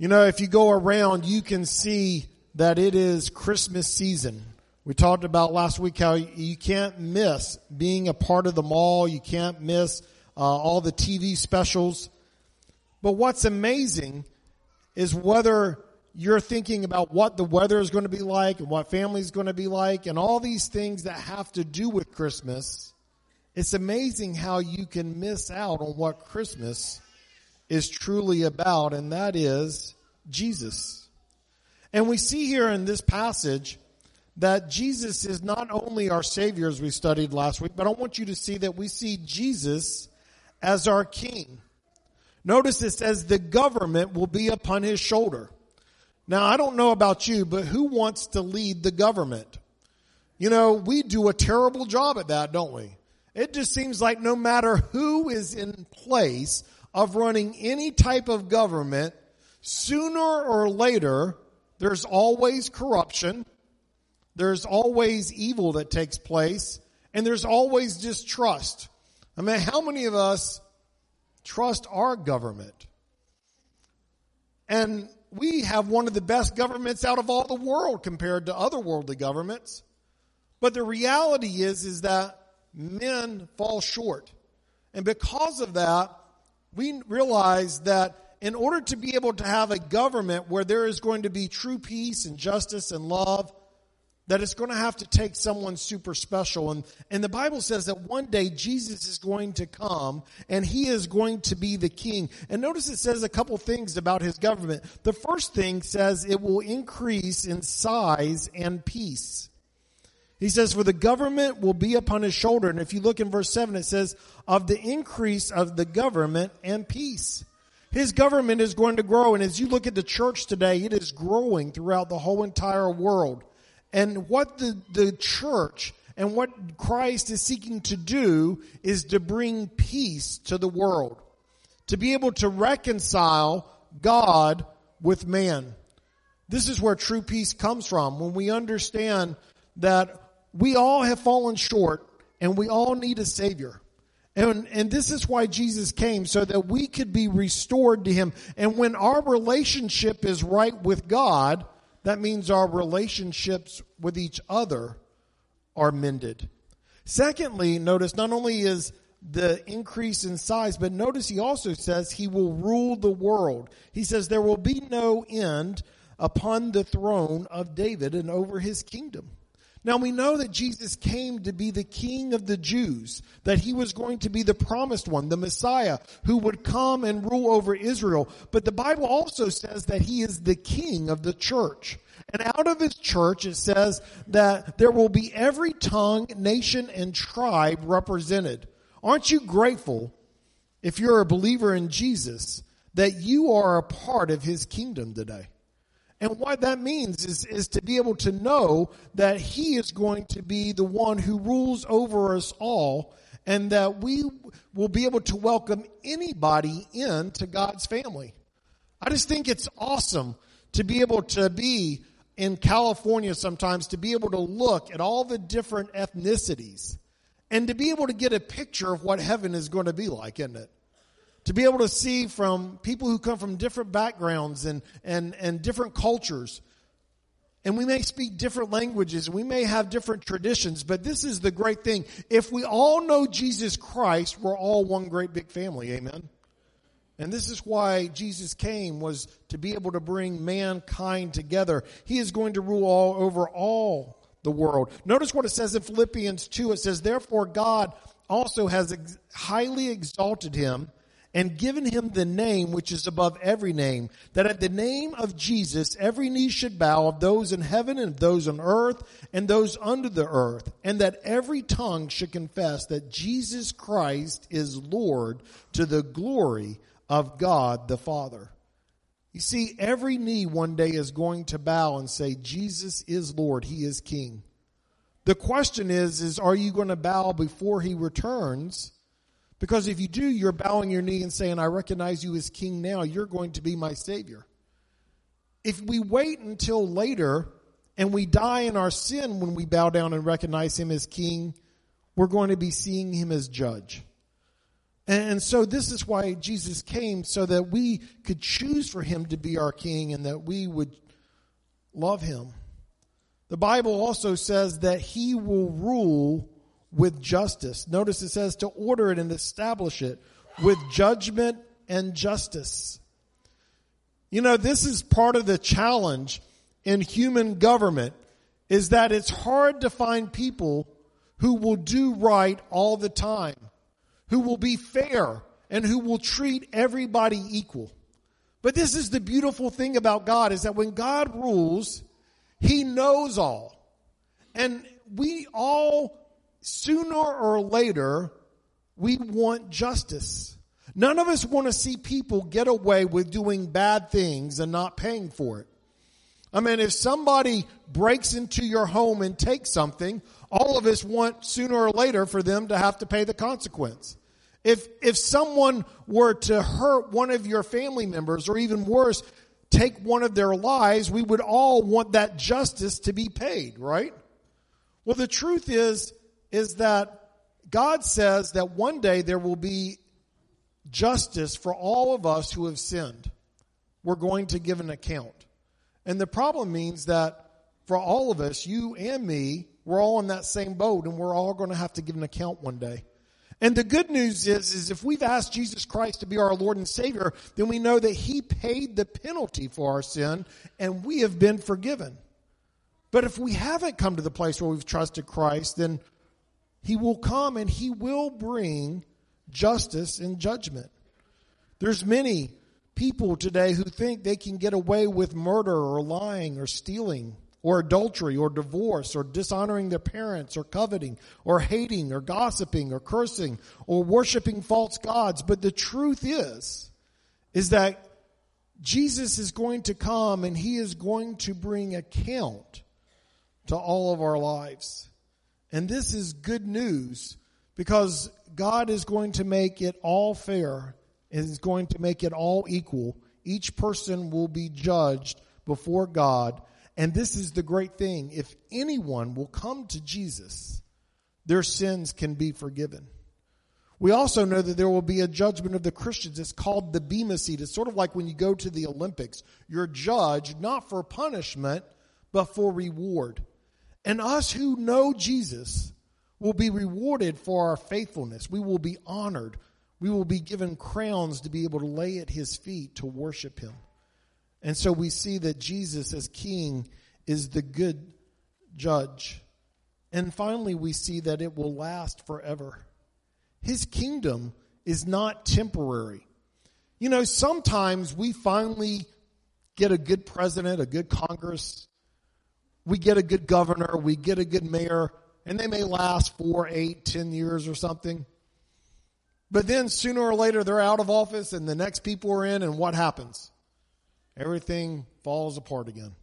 You know, if you go around, you can see that it is Christmas season. We talked about last week how you can't miss being a part of the mall. You can't miss all the TV specials. But what's amazing is whether you're thinking about what the weather is going to be like and what family is going to be like and all these things that have to do with Christmas, it's amazing how you can miss out on what Christmas is truly about, and that is Jesus. And we see here in this passage that Jesus is not only our Savior, as we studied last week, but I want you to see that we see Jesus as our King. Notice it says the government will be upon his shoulder. Now, I don't know about you, but who wants to lead the government? You know, we do a terrible job at that, don't we? It just seems like no matter who is in place of running any type of government, sooner or later, there's always corruption, there's always evil that takes place, and there's always distrust. I mean, how many of us trust our government? And we have one of the best governments out of all the world compared to other worldly governments. But the reality is that men fall short. And because of that, we realize that in order to be able to have a government where there is going to be true peace and justice and love, that it's going to have to take someone super special. And the Bible says that one day Jesus is going to come and he is going to be the king. And notice it says a couple things about his government. The first thing says it will increase in size and peace. He says, for the government will be upon his shoulder. And if you look in verse 7, it says, of the increase of the government and peace. His government is going to grow. And as you look at the church today, it is growing throughout the whole entire world. And what the church and what Christ is seeking to do is to bring peace to the world. To be able to reconcile God with man. This is where true peace comes from. When we understand that we all have fallen short and we all need a Savior. And this is why Jesus came, so that we could be restored to him. And when our relationship is right with God, that means our relationships with each other are mended. Secondly, notice not only is the increase in size, but notice he also says he will rule the world. He says there will be no end upon the throne of David and over his kingdom. Now we know that Jesus came to be the King of the Jews, that he was going to be the promised one, the Messiah, who would come and rule over Israel. But the Bible also says that he is the King of the church. And out of his church it says that there will be every tongue, nation, and tribe represented. Aren't you grateful, if you're a believer in Jesus, that you are a part of his kingdom today? And what that means is to be able to know that he is going to be the one who rules over us all, and that we will be able to welcome anybody into God's family. I just think it's awesome to be able to be in California sometimes, to be able to look at all the different ethnicities and to be able to get a picture of what heaven is going to be like, isn't it? To be able to see from people who come from different backgrounds and different cultures. And we may speak different languages. We may have different traditions. But this is the great thing. If we all know Jesus Christ, we're all one great big family. Amen. And this is why Jesus came, was to be able to bring mankind together. He is going to rule all over all the world. Notice what it says in Philippians 2. It says, therefore God also has highly exalted him and given him the name which is above every name, that at the name of Jesus every knee should bow, of those in heaven and of those on earth and those under the earth, and that every tongue should confess that Jesus Christ is Lord, to the glory of God the Father. You see, every knee one day is going to bow and say, Jesus is Lord, he is King. The question is are you going to bow before he returns? Because if you do, you're bowing your knee and saying, I recognize you as King now. You're going to be my Savior. If we wait until later and we die in our sin when we bow down and recognize him as King, we're going to be seeing him as judge. And so this is why Jesus came, so that we could choose for him to be our king and that we would love him. The Bible also says that he will rule with justice. Notice it says to order it and establish it with judgment and justice. You know, this is part of the challenge in human government, is that it's hard to find people who will do right all the time, who will be fair, and who will treat everybody equal. But this is the beautiful thing about God, is that when God rules, he knows all. And we all, sooner or later, we want justice. None of us want to see people get away with doing bad things and not paying for it. I mean, if somebody breaks into your home and takes something, all of us want sooner or later for them to have to pay the consequence. If someone were to hurt one of your family members, or even worse, take one of their lives, we would all want that justice to be paid, right? Well, the truth is that God says that one day there will be justice for all of us who have sinned. We're going to give an account. And the problem means that for all of us, you and me, we're all in that same boat, and we're all going to have to give an account one day. And the good news is if we've asked Jesus Christ to be our Lord and Savior, then we know that he paid the penalty for our sin, and we have been forgiven. But if we haven't come to the place where we've trusted Christ, then he will come and he will bring justice and judgment. There's many people today who think they can get away with murder or lying or stealing or adultery or divorce or dishonoring their parents or coveting or hating or gossiping or cursing or worshiping false gods. But the truth is that Jesus is going to come and he is going to bring account to all of our lives. And this is good news, because God is going to make it all fair and is going to make it all equal. Each person will be judged before God. And this is the great thing. If anyone will come to Jesus, their sins can be forgiven. We also know that there will be a judgment of the Christians. It's called the Bema Seat. It's sort of like when you go to the Olympics. You're judged not for punishment, but for reward. And us who know Jesus will be rewarded for our faithfulness. We will be honored. We will be given crowns to be able to lay at his feet to worship him. And so we see that Jesus as king is the good judge. And finally, we see that it will last forever. His kingdom is not temporary. You know, sometimes we finally get a good president, a good Congress. We get a good governor. We get a good mayor. And they may last 4, 8, 10 years or something. But then sooner or later they're out of office and the next people are in, and what happens? Everything falls apart again.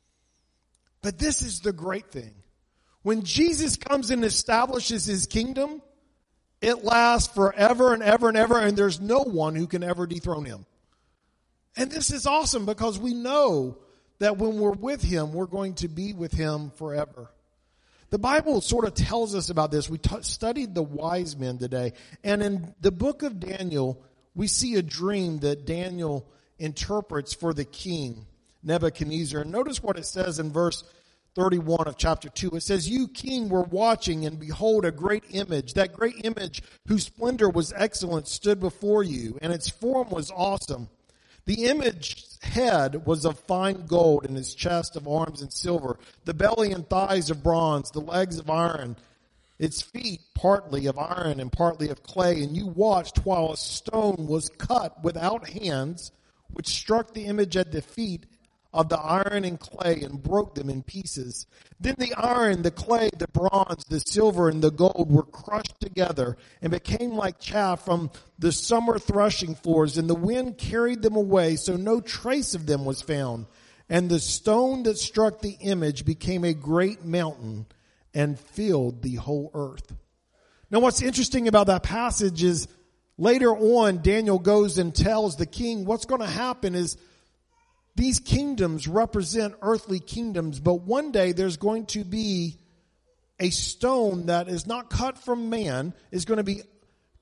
But this is the great thing. When Jesus comes and establishes his kingdom, it lasts forever and ever and ever, and there's no one who can ever dethrone him. And this is awesome, because we know that when we're with him, we're going to be with him forever. The Bible sort of tells us about this. We studied the wise men today. And in the book of Daniel, we see a dream that Daniel interprets for the king, Nebuchadnezzar. And notice what it says in verse 31 of chapter 2. It says, "You, king, were watching, and behold, a great image. That great image, whose splendor was excellent, stood before you, and its form was awesome. The image's head was of fine gold, and its chest of arms and silver, the belly and thighs of bronze, the legs of iron, its feet partly of iron and partly of clay. And you watched while a stone was cut without hands, which struck the image at the feet of the iron and clay and broke them in pieces. Then the iron, the clay, the bronze, the silver, and the gold were crushed together and became like chaff from the summer threshing floors, and the wind carried them away, so no trace of them was found. And the stone that struck the image became a great mountain and filled the whole earth." Now what's interesting about that passage is later on Daniel goes and tells the king what's going to happen is these kingdoms represent earthly kingdoms, but one day there's going to be a stone that is not cut from man, is going to be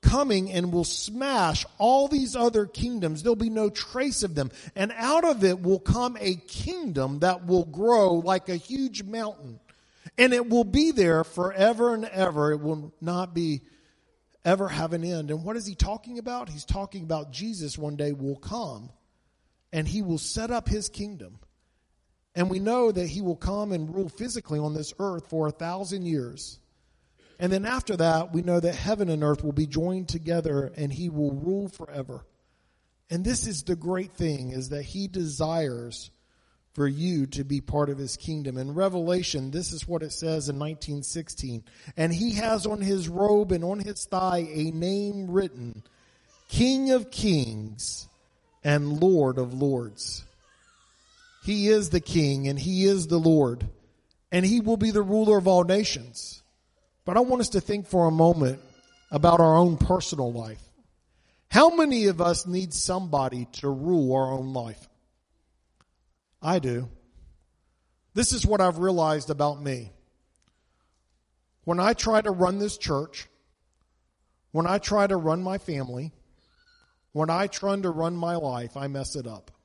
coming and will smash all these other kingdoms. There'll be no trace of them. And out of it will come a kingdom that will grow like a huge mountain. And it will be there forever and ever. It will not be ever have an end. And what is he talking about? He's talking about Jesus one day will come and he will set up his kingdom. And we know that he will come and rule physically on this earth for 1,000 years. And then after that, we know that heaven and earth will be joined together and he will rule forever. And this is the great thing, is that he desires for you to be part of his kingdom. In Revelation, this is what it says in 19:16. And he has on his robe and on his thigh a name written, King of Kings and Lord of Lords. He is the King and he is the Lord, and he will be the ruler of all nations. But I want us to think for a moment about our own personal life. How many of us need somebody to rule our own life? I do. This is what I've realized about me. When I try to run this church, when I try to run my family, when I try to run my life, I mess it up.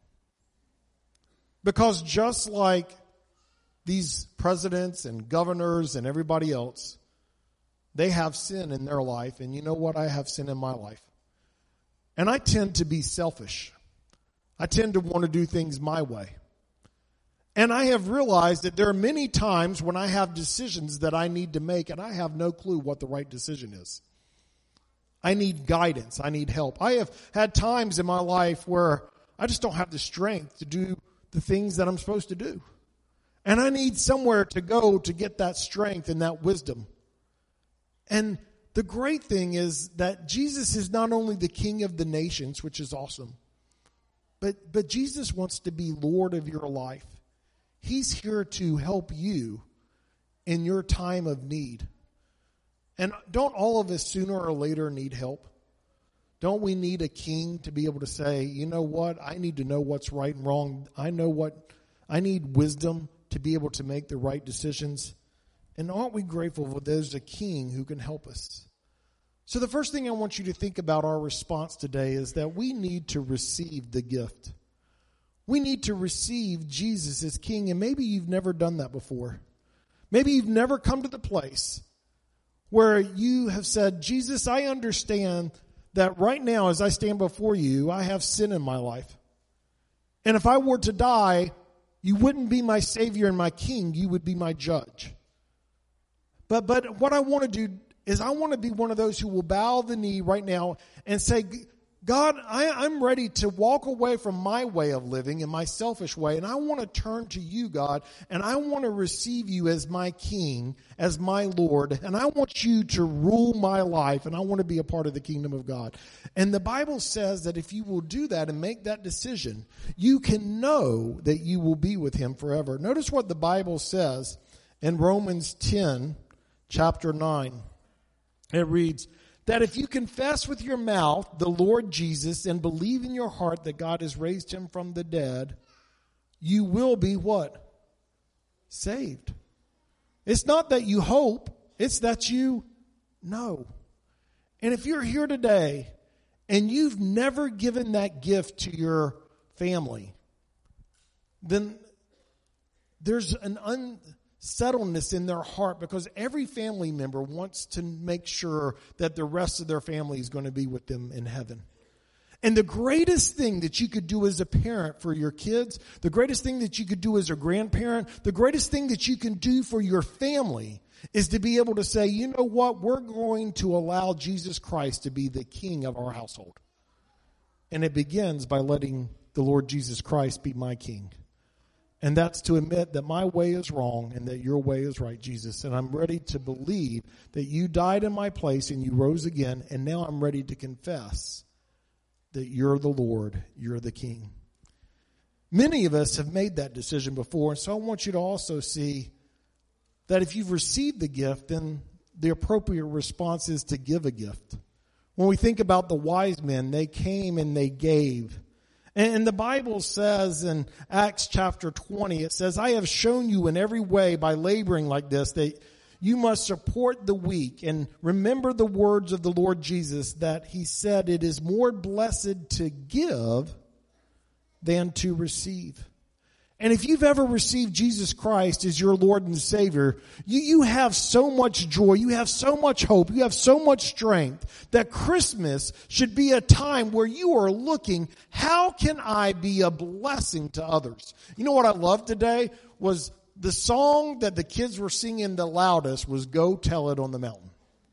Because just like these presidents and governors and everybody else, they have sin in their life. And you know what? I have sin in my life. And I tend to be selfish. I tend to want to do things my way. And I have realized that there are many times when I have decisions that I need to make and I have no clue what the right decision is. I need guidance. I need help. I have had times in my life where I just don't have the strength to do the things that I'm supposed to do. And I need somewhere to go to get that strength and that wisdom. And the great thing is that Jesus is not only the King of the nations, which is awesome, but Jesus wants to be Lord of your life. He's here to help you in your time of need. And don't all of us sooner or later need help? Don't we need a king to be able to say, you know what, I need to know what's right and wrong. I need wisdom to be able to make the right decisions. And aren't we grateful that there's a king who can help us? So the first thing I want you to think about our response today is that we need to receive the gift. We need to receive Jesus as King, and maybe you've never done that before. Maybe you've never come to the place where you have said, Jesus, I understand that right now as I stand before you, I have sin in my life. And if I were to die, you wouldn't be my Savior and my King, you would be my judge. But what I want to do is I want to be one of those who will bow the knee right now and say, God, I'm ready to walk away from my way of living and my selfish way, and I want to turn to you, God, and I want to receive you as my King, as my Lord, and I want you to rule my life, and I want to be a part of the kingdom of God. And the Bible says that if you will do that and make that decision, you can know that you will be with him forever. Notice what the Bible says in Romans 10, chapter 9. It reads, that if you confess with your mouth the Lord Jesus and believe in your heart that God has raised him from the dead, you will be what? Saved. It's not that you hope, it's that you know. And if you're here today and you've never given that gift to your family, then there's an unsettledness in their heart, because every family member wants to make sure that the rest of their family is going to be with them in heaven. And the greatest thing that you could do as a parent for your kids, the greatest thing that you could do as a grandparent, the greatest thing that you can do for your family is to be able to say, you know what, we're going to allow Jesus Christ to be the King of our household. And it begins by letting the Lord Jesus Christ be my King. And that's to admit that my way is wrong and that your way is right, Jesus. And I'm ready to believe that you died in my place and you rose again. And now I'm ready to confess that you're the Lord, you're the King. Many of us have made that decision before. And so I want you to also see that if you've received the gift, then the appropriate response is to give a gift. When we think about the wise men, they came and they gave. And the Bible says in Acts chapter 20, it says, I have shown you in every way by laboring like this that You must support the weak. And remember the words of the Lord Jesus that he said, it is more blessed to give than to receive. And if you've ever received Jesus Christ as your Lord and Savior, you have so much joy, you have so much hope, you have so much strength that Christmas should be a time where you are looking, how can I be a blessing to others? You know what I loved today was the song that the kids were singing the loudest was Go Tell It on the Mountain.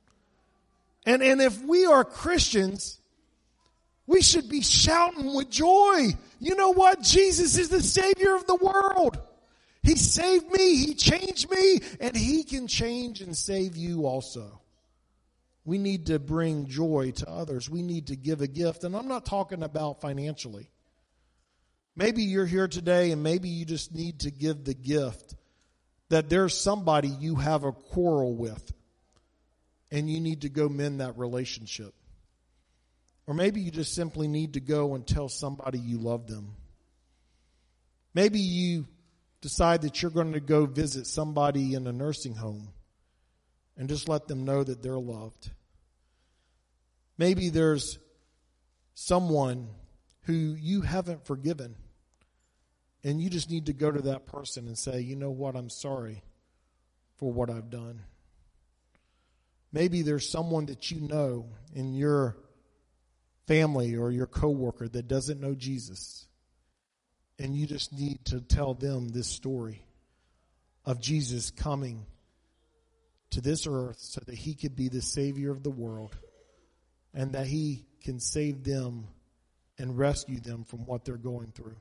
And if we are Christians, we should be shouting with joy. You know what? Jesus is the Savior of the world. He saved me. He changed me. And he can change and save you also. We need to bring joy to others. We need to give a gift. And I'm not talking about financially. Maybe you're here today and maybe you just need to give the gift that there's somebody you have a quarrel with. And you need to go mend that relationship. Or maybe you just simply need to go and tell somebody you love them. Maybe you decide that you're going to go visit somebody in a nursing home and just let them know that they're loved. Maybe there's someone who you haven't forgiven and you just need to go to that person and say, you know what, I'm sorry for what I've done. Maybe there's someone that you know in your family or your coworker that doesn't know Jesus. And you just need to tell them this story of Jesus coming to this earth so that he could be the Savior of the world and that he can save them and rescue them from what they're going through.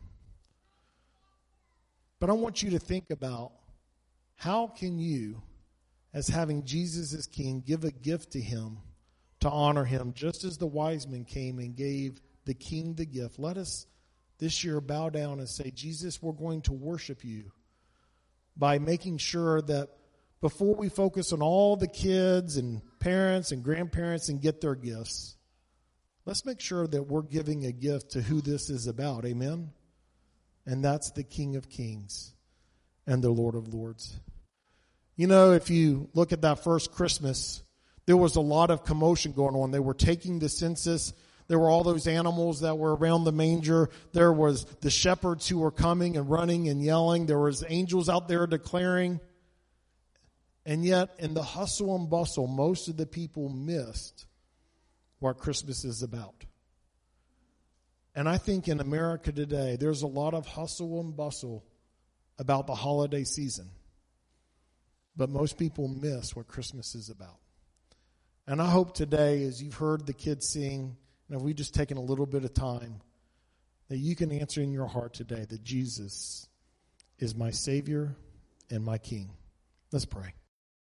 But I want you to think about how can you, as having Jesus as King, give a gift to him to honor him, just as the wise men came and gave the king the gift. Let us this year bow down and say, Jesus, we're going to worship you by making sure that before we focus on all the kids and parents and grandparents and get their gifts, let's make sure that we're giving a gift to who this is about. Amen? And that's the King of Kings and the Lord of Lords. You know, if you look at that first Christmas, there was a lot of commotion going on. They were taking the census. There were all those animals that were around the manger. There was the shepherds who were coming and running and yelling. There was angels out there declaring. And yet, in the hustle and bustle, most of the people missed what Christmas is about. And I think in America today, there's a lot of hustle and bustle about the holiday season. But most people miss what Christmas is about. And I hope today, as you've heard the kids sing, and if we've just taken a little bit of time, that you can answer in your heart today that Jesus is my Savior and my King. Let's pray.